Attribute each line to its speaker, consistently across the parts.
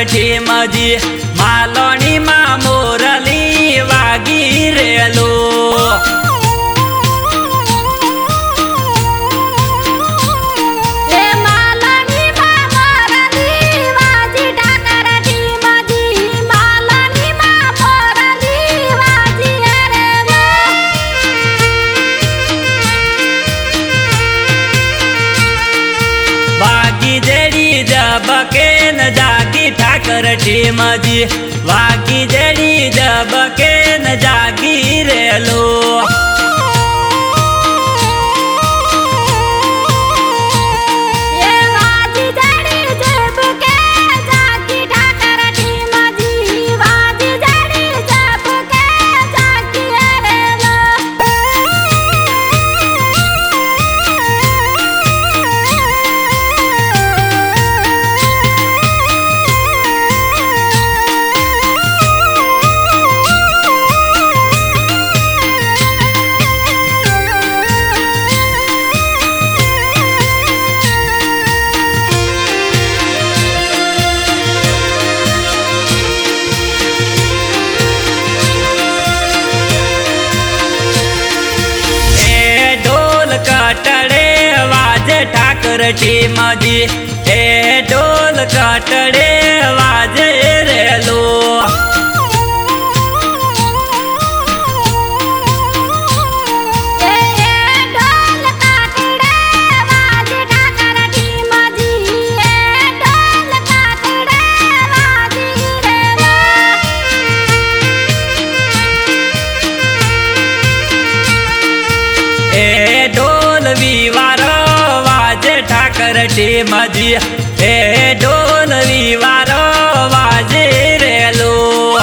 Speaker 1: ઠીમજી માલોણી માં મોરલી વાગી રેલો जबके न जागी ठाकर ठीमजी वागी जड़ी जबके न जागी रेलो कटड़े वाजे ठाकर ठीमजी हे ढोल कटड़े वाजे रेलो विवारो वाजे ठाकर ठीमजी हे ढोल विवारो वाजे रेलो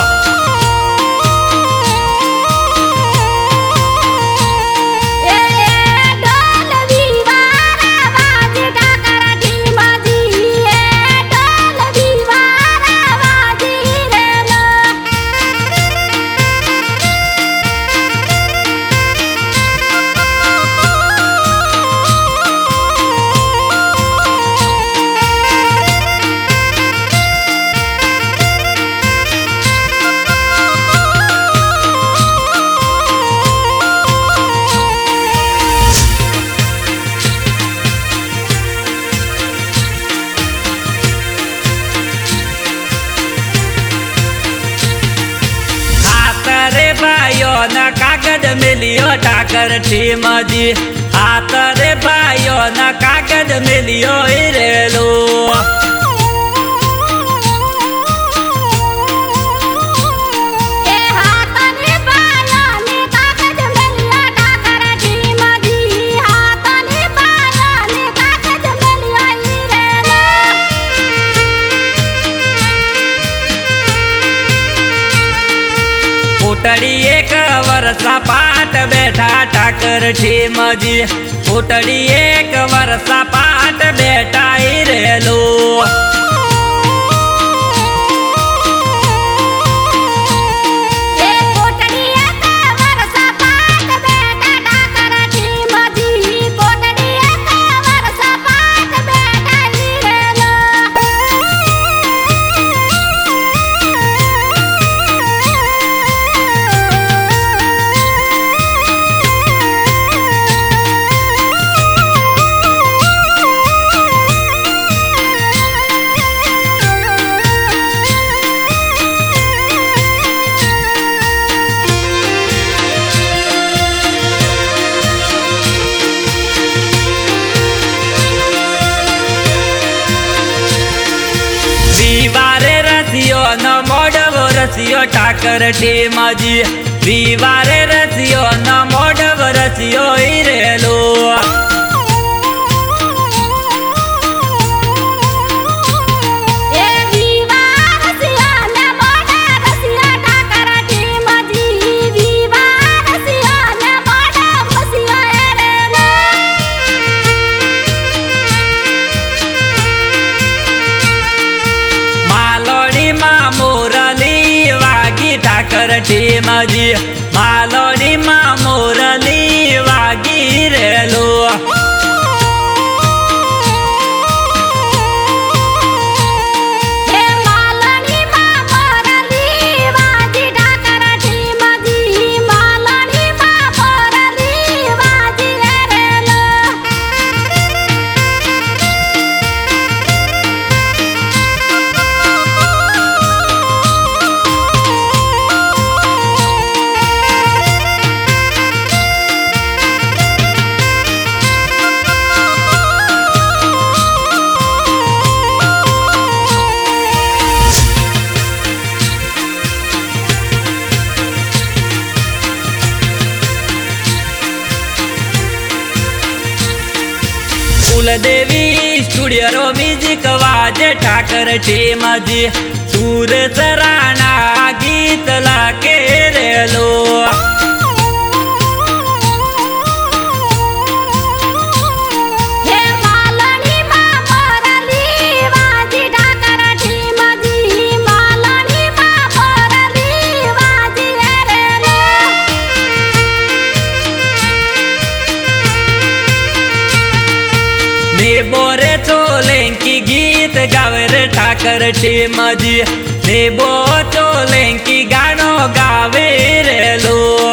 Speaker 1: न कागज मिलियो ठाकर ठीमजी हाथ रे भाइयों न कागज मिलियो रेलो उतड़ी एक वर्षा पाट बैठा ठाकर ठीमजी उतड़ी एक वर्षा पाट बैठा ही रेलो न मोड़वो रसियो ठाकर ठीमजी विवारे रसियो न मोड़वो रसियो ही रेलो ठाकर ठीमजी मालोनी मा मोरली वागी रेलो
Speaker 2: हे मालन
Speaker 1: कुलदेवी स्टुडिओ म्युझिक वाजे ठाकर टीमजी सूर सराणा गीतला केलेलो बोरे चोलेंकी गीत गावे रे ठाकर टीमजी बो चोलेंकी गाणो गावे रे लो